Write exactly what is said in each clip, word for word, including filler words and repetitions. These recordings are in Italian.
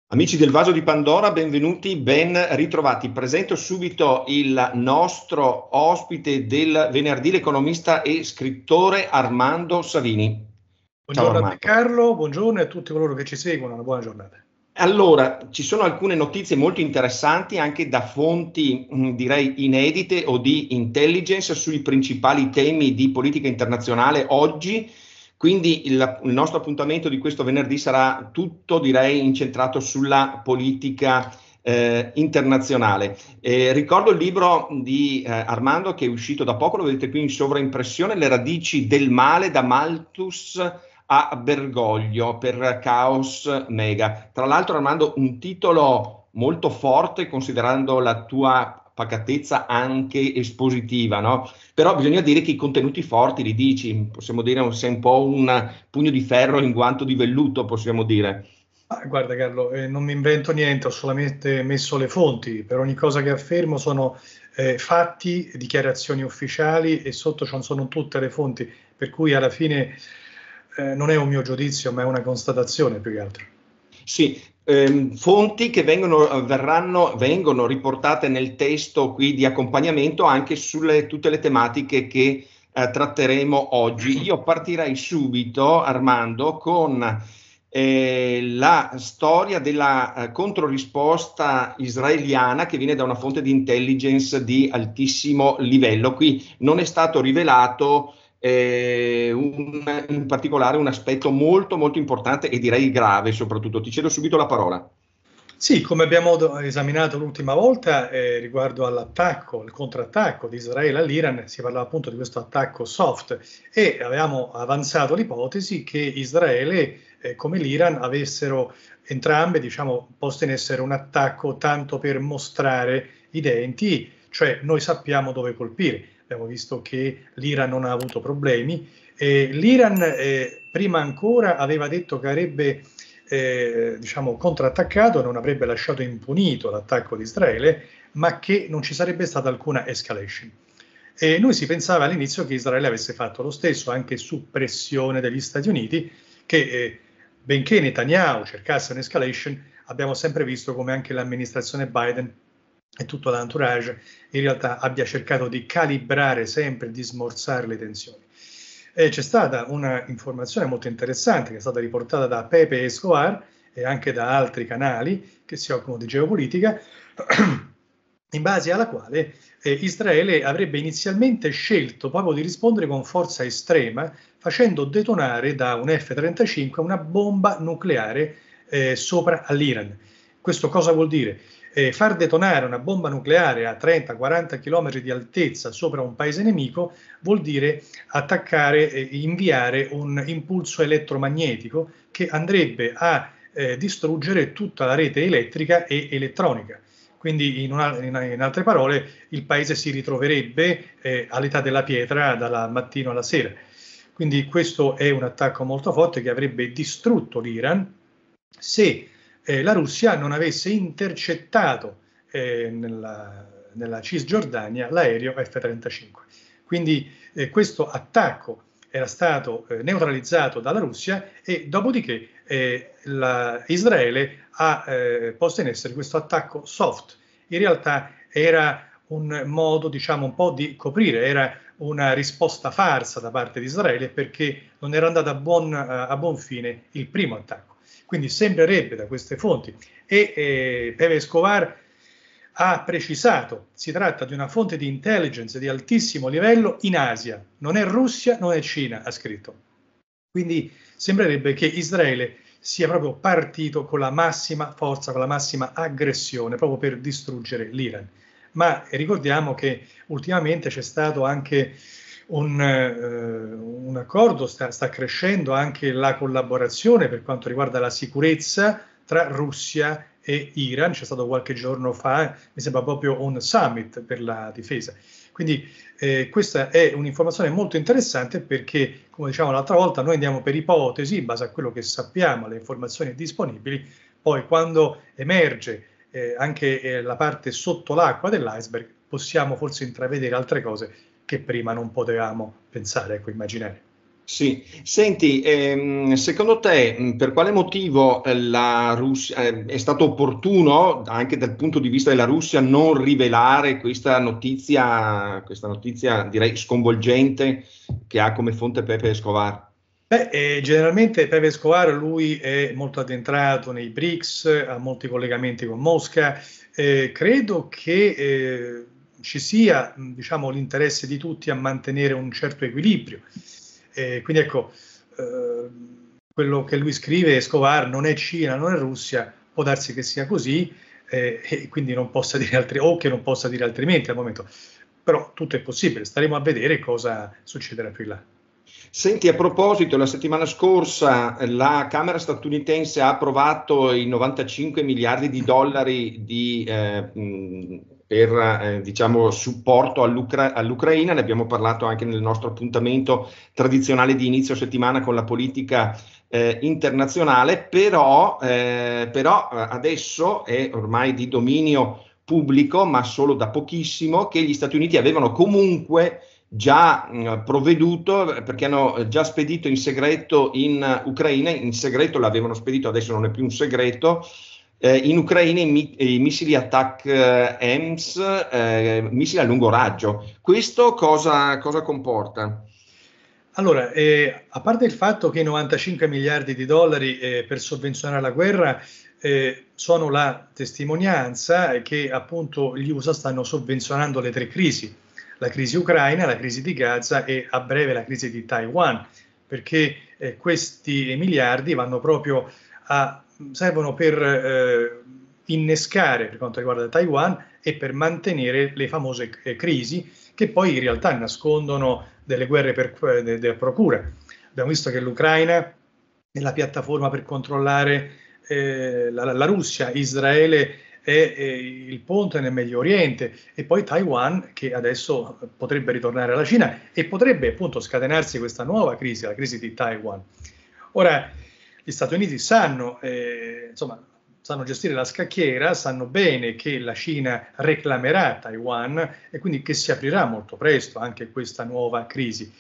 Amici del Vaso di Pandora, benvenuti, ben ritrovati. Presento subito il nostro ospite del venerdì, l'economista e scrittore Armando Savini. Ciao Buongiorno a te Armando. Carlo, buongiorno e a tutti coloro che ci seguono, una buona giornata. Allora, ci sono alcune notizie molto interessanti anche da fonti, mh, direi inedite o di intelligence sui principali temi di politica internazionale oggi. Quindi il, il nostro appuntamento di questo venerdì sarà tutto, direi, incentrato sulla politica eh, internazionale. Eh, ricordo il libro di eh, Armando che è uscito da poco, lo vedete qui in sovraimpressione, Le radici del male da Malthus a Bergoglio per Caos Mega. Tra l'altro, Armando, un titolo molto forte considerando la tua pacatezza anche espositiva, no? Però bisogna dire che i contenuti forti li dici, possiamo dire sei un po' un pugno di ferro in guanto di velluto, possiamo dire. Ah, guarda Carlo, eh, non mi invento niente, ho solamente messo le fonti, per ogni cosa che affermo sono eh, fatti, dichiarazioni ufficiali e sotto ci sono tutte le fonti, per cui alla fine eh, non è un mio giudizio, ma è una constatazione più che altro. Sì, ehm, fonti che vengono, verranno, vengono riportate nel testo qui di accompagnamento anche sulle tutte le tematiche che eh, tratteremo oggi. Io partirei subito, Armando, con eh, la storia della eh, controrisposta israeliana che viene da una fonte di intelligence di altissimo livello. Qui non è stato rivelato eh, un, in particolare un aspetto molto molto importante e direi grave soprattutto. Ti cedo subito la parola. Sì, come abbiamo esaminato l'ultima volta eh, riguardo all'attacco, il contrattacco di Israele all'Iran, si parlava appunto di questo attacco soft e avevamo avanzato l'ipotesi che Israele eh, come l'Iran avessero entrambe, diciamo, posto in essere un attacco tanto per mostrare i denti, cioè noi sappiamo dove colpire. Abbiamo visto che l'Iran non ha avuto problemi. Eh, L'Iran eh, prima ancora aveva detto che avrebbe Eh, diciamo, contrattaccato, non avrebbe lasciato impunito l'attacco di Israele, ma che non ci sarebbe stata alcuna escalation. E noi si pensava all'inizio che Israele avesse fatto lo stesso, anche su pressione degli Stati Uniti, che eh, benché Netanyahu cercasse un'escalation, abbiamo sempre visto come anche l'amministrazione Biden e tutto l'entourage in realtà abbia cercato di calibrare sempre, di smorzare le tensioni. E c'è stata una informazione molto interessante che è stata riportata da Pepe Escobar e anche da altri canali che si occupano di geopolitica, in base alla quale eh, Israele avrebbe inizialmente scelto proprio di rispondere con forza estrema, facendo detonare da un F trentacinque una bomba nucleare eh, sopra all'Iran. Questo cosa vuol dire? Eh, far detonare una bomba nucleare a trenta quaranta chilometri di altezza sopra un paese nemico vuol dire attaccare e inviare un impulso elettromagnetico che andrebbe a eh, distruggere tutta la rete elettrica e elettronica. Quindi in, una, in altre parole il paese si ritroverebbe eh, all'età della pietra dal mattino alla sera. Quindi questo è un attacco molto forte che avrebbe distrutto l'Iran se eh, la Russia non avesse intercettato eh, nella, nella Cisgiordania l'aereo F trentacinque. Quindi eh, questo attacco era stato eh, neutralizzato dalla Russia e dopodiché eh, la, Israele ha eh, posto in essere questo attacco soft. In realtà era un modo, diciamo, un po' di coprire, era una risposta farsa da parte di Israele perché non era andato a buon, a buon fine il primo attacco. Quindi sembrerebbe da queste fonti e eh, Pepe Escobar ha precisato, si tratta di una fonte di intelligence di altissimo livello in Asia, non è Russia, non è Cina, ha scritto. Quindi sembrerebbe che Israele sia proprio partito con la massima forza, con la massima aggressione, proprio per distruggere l'Iran. Ma ricordiamo che ultimamente c'è stato anche un, eh, un accordo, sta, sta crescendo anche la collaborazione per quanto riguarda la sicurezza tra Russia e Iran. C'è stato qualche giorno fa, mi sembra proprio un summit per la difesa. Quindi eh, questa è un'informazione molto interessante perché, come diciamo l'altra volta, noi andiamo per ipotesi, in base a quello che sappiamo, alle informazioni disponibili, poi quando emerge eh, anche eh, la parte sotto l'acqua dell'iceberg, possiamo forse intravedere altre cose che prima non potevamo pensare, ecco, immaginare. Sì, senti, ehm, secondo te per quale motivo eh, la Russia, eh, è stato opportuno anche dal punto di vista della Russia non rivelare questa notizia, questa notizia direi sconvolgente che ha come fonte Pepe Escobar? Beh, eh, generalmente Pepe Escobar, lui è molto addentrato nei BRICS, ha molti collegamenti con Mosca, eh, credo che eh, ci sia, diciamo, l'interesse di tutti a mantenere un certo equilibrio. Eh, quindi ecco, eh, quello che lui scrive, Escobar, non è Cina, non è Russia, può darsi che sia così, eh, e quindi non possa dire altri, o che non possa dire altrimenti al momento. Però tutto è possibile, staremo a vedere cosa succederà più in là. Senti, a proposito, la settimana scorsa la Camera statunitense ha approvato i novantacinque miliardi di dollari di, eh, mh, per eh, diciamo, supporto all'Ucra- all'Ucraina, ne abbiamo parlato anche nel nostro appuntamento tradizionale di inizio settimana con la politica eh, internazionale, però, eh, però adesso è ormai di dominio pubblico, ma solo da pochissimo, che gli Stati Uniti avevano comunque già mh, provveduto, perché hanno già spedito in segreto in Ucraina, in segreto l'avevano spedito, adesso non è più un segreto, eh, in Ucraina i, mi, i missili attack eh, E M S, eh, missili a lungo raggio. Questo cosa, cosa comporta? Allora, eh, a parte il fatto che i novantacinque miliardi di dollari eh, per sovvenzionare la guerra eh, sono la testimonianza che appunto gli U S A stanno sovvenzionando le tre crisi, la crisi ucraina, la crisi di Gaza e a breve la crisi di Taiwan, perché eh, questi miliardi vanno proprio a, servono per eh, innescare per quanto riguarda Taiwan e per mantenere le famose eh, crisi che poi in realtà nascondono delle guerre per, de, de procura. Abbiamo visto che l'Ucraina è la piattaforma per controllare eh, la, la Russia, Israele è, è il ponte nel Medio Oriente e poi Taiwan che adesso potrebbe ritornare alla Cina e potrebbe appunto scatenarsi questa nuova crisi, la crisi di Taiwan. Ora, gli Stati Uniti sanno, eh, insomma, sanno gestire la scacchiera, sanno bene che la Cina reclamerà Taiwan e quindi che si aprirà molto presto anche questa nuova crisi.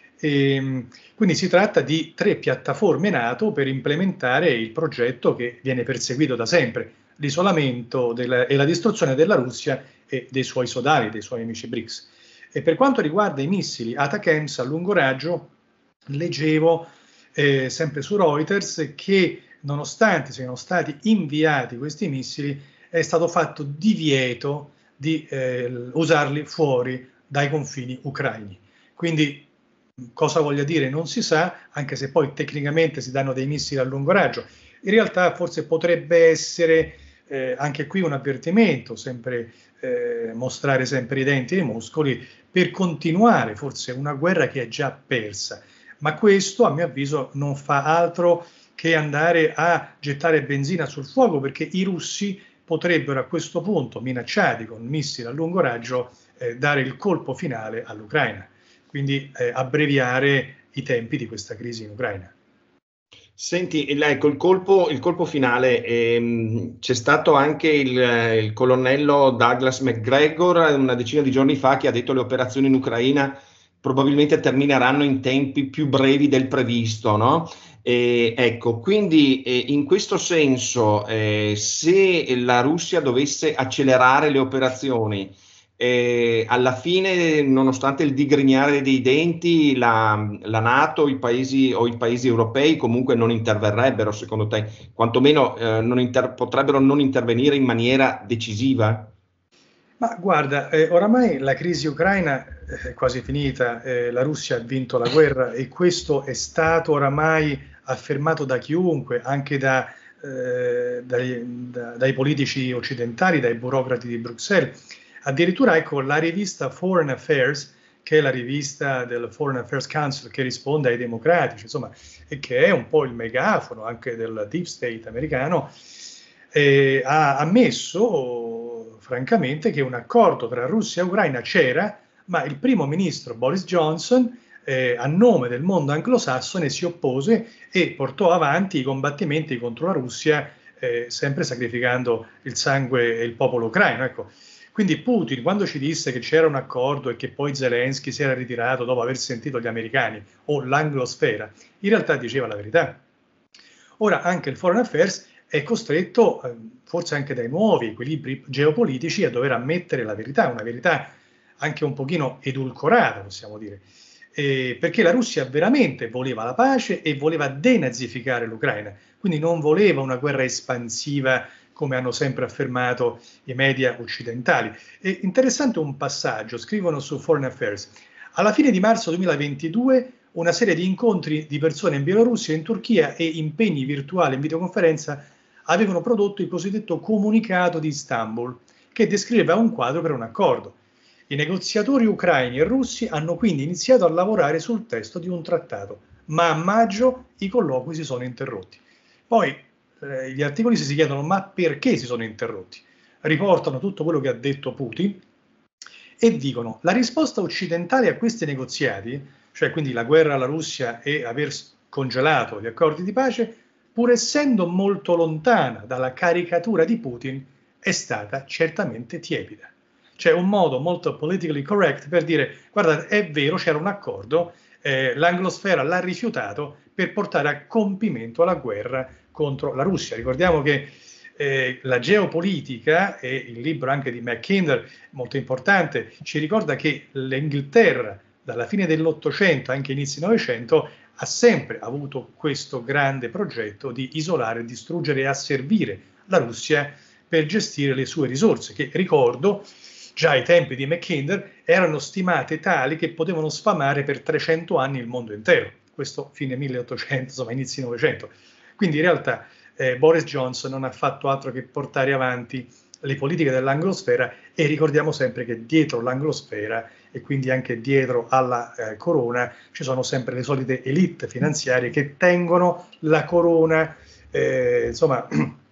E, quindi si tratta di tre piattaforme NATO per implementare il progetto che viene perseguito da sempre, l'isolamento della, e la distruzione della Russia e dei suoi sodali, dei suoi amici BRICS. E per quanto riguarda i missili ATACMS a lungo raggio, leggevo eh, sempre su Reuters che nonostante siano stati inviati questi missili, è stato fatto divieto di eh, usarli fuori dai confini ucraini. Quindi cosa voglia dire non si sa, anche se poi tecnicamente si danno dei missili a lungo raggio. In realtà forse potrebbe essere eh, anche qui un avvertimento, sempre eh, mostrare sempre i denti e i muscoli, per continuare forse una guerra che è già persa. Ma questo, a mio avviso, non fa altro che andare a gettare benzina sul fuoco, perché i russi potrebbero a questo punto, minacciati con missili a lungo raggio, eh, dare il colpo finale all'Ucraina, quindi eh, abbreviare i tempi di questa crisi in Ucraina. Senti, ecco, il colpo, il colpo finale, ehm, c'è stato anche il, il colonnello Douglas McGregor una decina di giorni fa che ha detto che le operazioni in Ucraina probabilmente termineranno in tempi più brevi del previsto, no? E, ecco, quindi eh, in questo senso, eh, se la Russia dovesse accelerare le operazioni, eh, alla fine, nonostante il digrignare dei denti, la, la NATO, i paesi o i paesi europei comunque non interverrebbero, secondo te, quantomeno eh, non inter- potrebbero non intervenire in maniera decisiva? Ma guarda, eh, oramai la crisi ucraina è quasi finita, eh, la Russia ha vinto la guerra e questo è stato oramai affermato da chiunque, anche da, eh, dai, da, dai politici occidentali, dai burocrati di Bruxelles. Addirittura ecco la rivista Foreign Affairs, che è la rivista del Foreign Affairs Council che risponde ai democratici, insomma, e che è un po' il megafono anche del deep state americano, eh, ha ammesso francamente che un accordo tra Russia e Ucraina c'era, ma il primo ministro Boris Johnson, eh, a nome del mondo anglosassone, si oppose e portò avanti i combattimenti contro la Russia, eh, sempre sacrificando il sangue e il popolo ucraino. Ecco. Quindi Putin, quando ci disse che c'era un accordo e che poi Zelensky si era ritirato dopo aver sentito gli americani o l'anglosfera, in realtà diceva la verità. Ora anche il Foreign Affairs è costretto, eh, forse anche dai nuovi equilibri geopolitici, a dover ammettere la verità, una verità anche un pochino edulcorata, possiamo dire, eh, perché la Russia veramente voleva la pace e voleva denazificare l'Ucraina, quindi non voleva una guerra espansiva come hanno sempre affermato i media occidentali. È interessante un passaggio, scrivono su Foreign Affairs. Alla fine di marzo duemilaventidue una serie di incontri di persone in Bielorussia e in Turchia e impegni virtuali in videoconferenza avevano prodotto il cosiddetto comunicato di Istanbul, che descriveva un quadro per un accordo. I negoziatori ucraini e russi hanno quindi iniziato a lavorare sul testo di un trattato, ma a maggio i colloqui si sono interrotti. Poi eh, gli articoli si chiedono ma perché si sono interrotti? Riportano tutto quello che ha detto Putin e dicono la risposta occidentale a questi negoziati, cioè quindi la guerra alla Russia e aver congelato gli accordi di pace, pur essendo molto lontana dalla caricatura di Putin, è stata certamente tiepida. C'è un modo molto politically correct per dire, guardate, è vero, c'era un accordo, eh, l'anglosfera l'ha rifiutato per portare a compimento la guerra contro la Russia. Ricordiamo che eh, la geopolitica, e il libro anche di Mackinder, molto importante, ci ricorda che l'Inghilterra, dalla fine dell'Ottocento, anche inizi Novecento, ha sempre avuto questo grande progetto di isolare, distruggere e asservire la Russia per gestire le sue risorse, che ricordo già ai tempi di Mackinder erano stimate tali che potevano sfamare per trecento anni il mondo intero, questo fine milleottocento, insomma inizi Novecento. Quindi in realtà eh, Boris Johnson non ha fatto altro che portare avanti le politiche dell'anglosfera e ricordiamo sempre che dietro l'anglosfera e quindi anche dietro alla eh, corona ci sono sempre le solite elite finanziarie che tengono la corona eh, insomma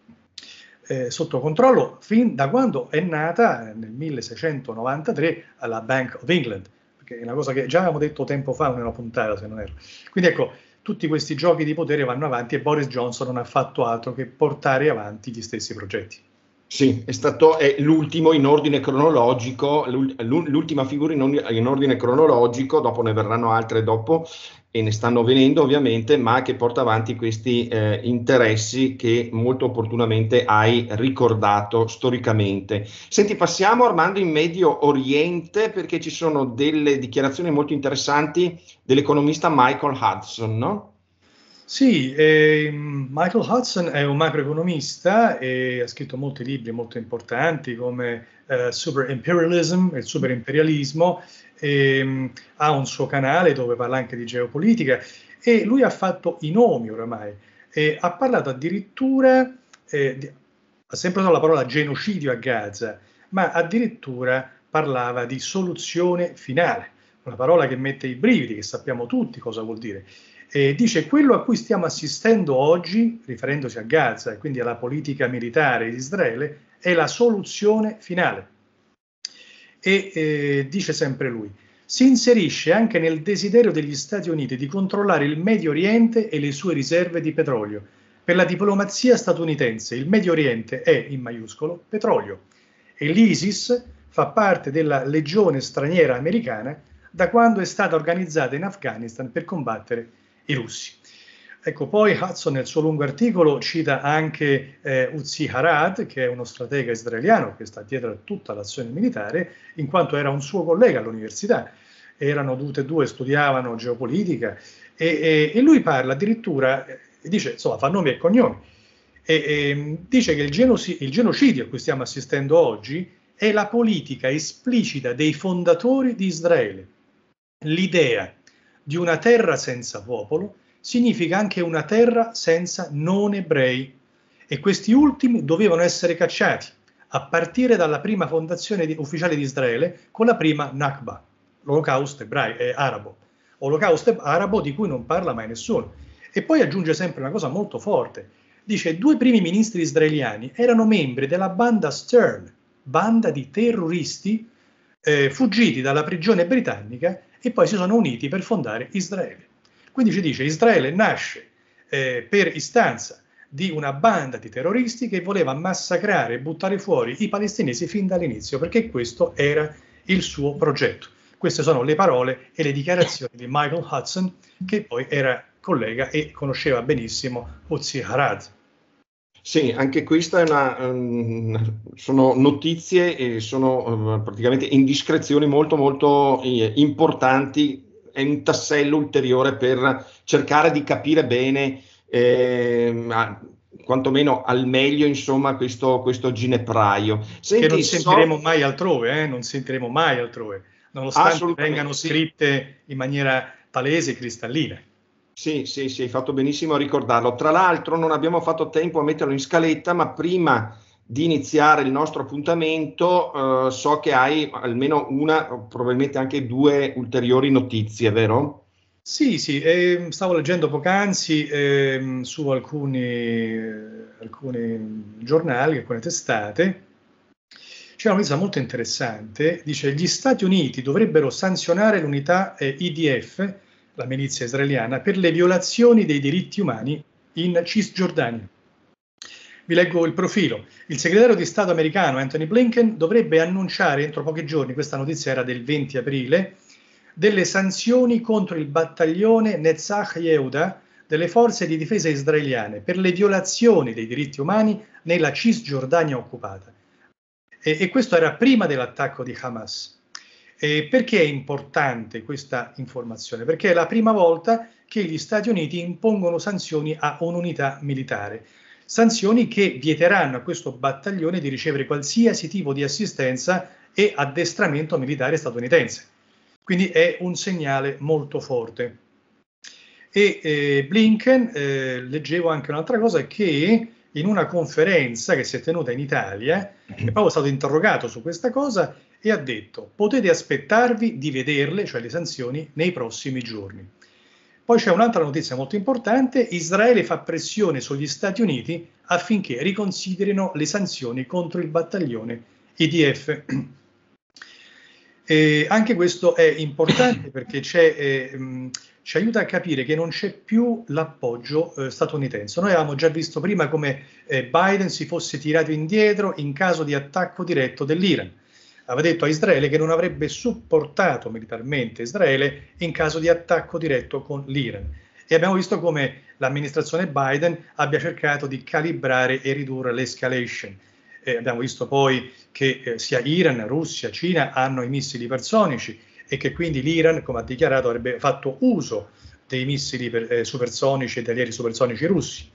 eh, sotto controllo fin da quando è nata nel milleseicentonovantatré la Bank of England, perché è una cosa che già avevamo detto tempo fa in una puntata se non erro. Quindi ecco, tutti questi giochi di potere vanno avanti e Boris Johnson non ha fatto altro che portare avanti gli stessi progetti. Sì, è stato è l'ultimo in ordine cronologico, l'ultima figura in, in ordine cronologico, dopo ne verranno altre dopo e ne stanno venendo ovviamente, ma che porta avanti questi eh, interessi che molto opportunamente hai ricordato storicamente. Senti, passiamo Armando in Medio Oriente perché ci sono delle dichiarazioni molto interessanti dell'economista Michael Hudson, no? Sì, eh, Michael Hudson è un macroeconomista e ha scritto molti libri molto importanti come eh, Super Imperialism, il superimperialismo, e, ha un suo canale dove parla anche di geopolitica e lui ha fatto i nomi oramai, e ha parlato addirittura, eh, di, ha sempre usato la parola genocidio a Gaza, ma addirittura parlava di soluzione finale, una parola che mette i brividi, che sappiamo tutti cosa vuol dire. E dice quello a cui stiamo assistendo oggi, riferendosi a Gaza e quindi alla politica militare di Israele, è la soluzione finale. E eh, dice sempre lui, si inserisce anche nel desiderio degli Stati Uniti di controllare il Medio Oriente e le sue riserve di petrolio. Per la diplomazia statunitense il Medio Oriente è, in maiuscolo, petrolio e l'ISIS fa parte della legione straniera americana da quando è stata organizzata in Afghanistan per combattere i russi. Ecco, poi Hudson nel suo lungo articolo cita anche eh, Uzi Arad, che è uno stratega israeliano che sta dietro a tutta l'azione militare, in quanto era un suo collega all'università, erano tutte e due, studiavano geopolitica, e, e, e lui parla addirittura, eh, dice, insomma, fa nomi e cognomi, e, e dice che il, genoci- il genocidio a cui stiamo assistendo oggi è la politica esplicita dei fondatori di Israele. L'idea di una terra senza popolo significa anche una terra senza non ebrei e questi ultimi dovevano essere cacciati a partire dalla prima fondazione di, ufficiale di Israele con la prima Nakba, l'olocausto ebraico, eh, arabo, olocausto arabo di cui non parla mai nessuno. E poi aggiunge sempre una cosa molto forte, dice due primi ministri israeliani erano membri della banda Stern, banda di terroristi eh, fuggiti dalla prigione britannica e poi si sono uniti per fondare Israele. Quindi ci dice Israele nasce eh, per istanza di una banda di terroristi che voleva massacrare e buttare fuori i palestinesi fin dall'inizio, perché questo era il suo progetto. Queste sono le parole e le dichiarazioni di Michael Hudson, che poi era collega e conosceva benissimo Hutsi Harad. Sì, anche questa è una, um, sono notizie e sono uh, praticamente indiscrezioni molto molto eh, importanti, è un tassello ulteriore per cercare di capire bene, eh, a, quantomeno al meglio, insomma, questo, questo ginepraio. Senti, che non sentiremo so... mai altrove, eh? non sentiremo mai altrove, nonostante vengano scritte sì. in maniera palese e cristallina. Sì, sì, sì, hai fatto benissimo a ricordarlo. Tra l'altro non abbiamo fatto tempo a metterlo in scaletta, ma prima di iniziare il nostro appuntamento eh, so che hai almeno una, probabilmente anche due ulteriori notizie, vero? Sì, sì, eh, stavo leggendo poc'anzi eh, su alcuni, eh, alcuni giornali, alcune testate. C'è una notizia molto interessante, dice: gli Stati Uniti dovrebbero sanzionare l'unità eh, I D F, la milizia israeliana, per le violazioni dei diritti umani in Cisgiordania. Vi leggo il profilo. Il segretario di Stato americano Anthony Blinken dovrebbe annunciare entro pochi giorni, questa notizia era del venti aprile, delle sanzioni contro il battaglione Netzach Yehuda delle forze di difesa israeliane per le violazioni dei diritti umani nella Cisgiordania occupata. E, e questo era prima dell'attacco di Hamas. E perché è importante questa informazione? Perché è la prima volta che gli Stati Uniti impongono sanzioni a un'unità militare. Sanzioni che vieteranno a questo battaglione di ricevere qualsiasi tipo di assistenza e addestramento militare statunitense. Quindi è un segnale molto forte. E eh, Blinken, eh, leggevo anche un'altra cosa, che in una conferenza che si è tenuta in Italia, è proprio stato interrogato su questa cosa e ha detto: potete aspettarvi di vederle, cioè le sanzioni, nei prossimi giorni. Poi c'è un'altra notizia molto importante: Israele fa pressione sugli Stati Uniti affinché riconsiderino le sanzioni contro il battaglione I D F. E anche questo è importante perché c'è, eh, mh, ci aiuta a capire che non c'è più l'appoggio eh, statunitense. Noi avevamo già visto prima come eh, Biden si fosse tirato indietro in caso di attacco diretto dell'Iran. Aveva detto a Israele che non avrebbe supportato militarmente Israele in caso di attacco diretto con l'Iran. E abbiamo visto come l'amministrazione Biden abbia cercato di calibrare e ridurre l'escalation. Eh, abbiamo visto poi che eh, sia Iran, Russia, Cina hanno i missili ipersonici e che quindi l'Iran, come ha dichiarato, avrebbe fatto uso dei missili per, eh, supersonici e degli aerei supersonici russi.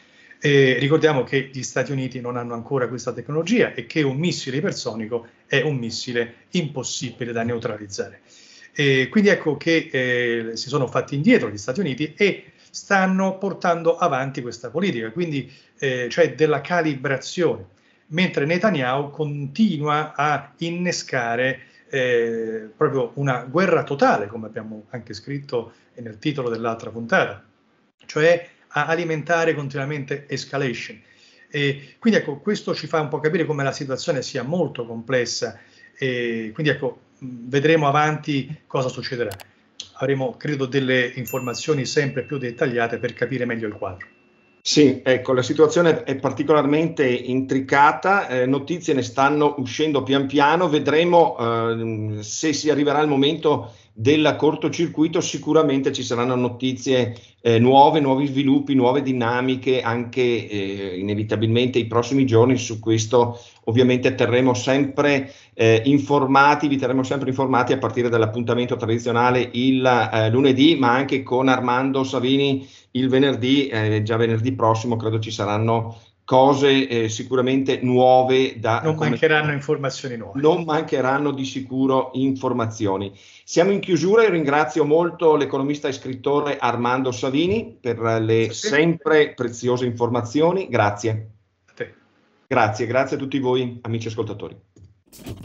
Eh, ricordiamo che gli Stati Uniti non hanno ancora questa tecnologia e che un missile ipersonico è un missile impossibile da neutralizzare. Eh, quindi ecco che eh, si sono fatti indietro gli Stati Uniti e stanno portando avanti questa politica, quindi eh, cioè della calibrazione, mentre Netanyahu continua a innescare eh, proprio una guerra totale, come abbiamo anche scritto nel titolo dell'altra puntata, cioè a alimentare continuamente escalation. E quindi ecco, questo ci fa un po' capire come la situazione sia molto complessa e quindi ecco, vedremo avanti cosa succederà. Avremo, credo, delle informazioni sempre più dettagliate per capire meglio il quadro. Sì, ecco, la situazione è particolarmente intricata, eh, notizie ne stanno uscendo pian piano, vedremo eh, se si arriverà al momento del cortocircuito, sicuramente ci saranno notizie eh, nuove, nuovi sviluppi, nuove dinamiche, anche eh, inevitabilmente i prossimi giorni. Su questo ovviamente terremo sempre eh, informati, vi terremo sempre informati a partire dall'appuntamento tradizionale il eh, lunedì, ma anche con Armando Savini il venerdì, eh, già venerdì prossimo credo ci saranno cose eh, sicuramente nuove da non mancheranno informazioni nuove. Non mancheranno di sicuro informazioni. Siamo in chiusura, io ringrazio molto l'economista e scrittore Armando Savini per le sempre preziose informazioni. Grazie. A te. Grazie, grazie a tutti voi amici ascoltatori.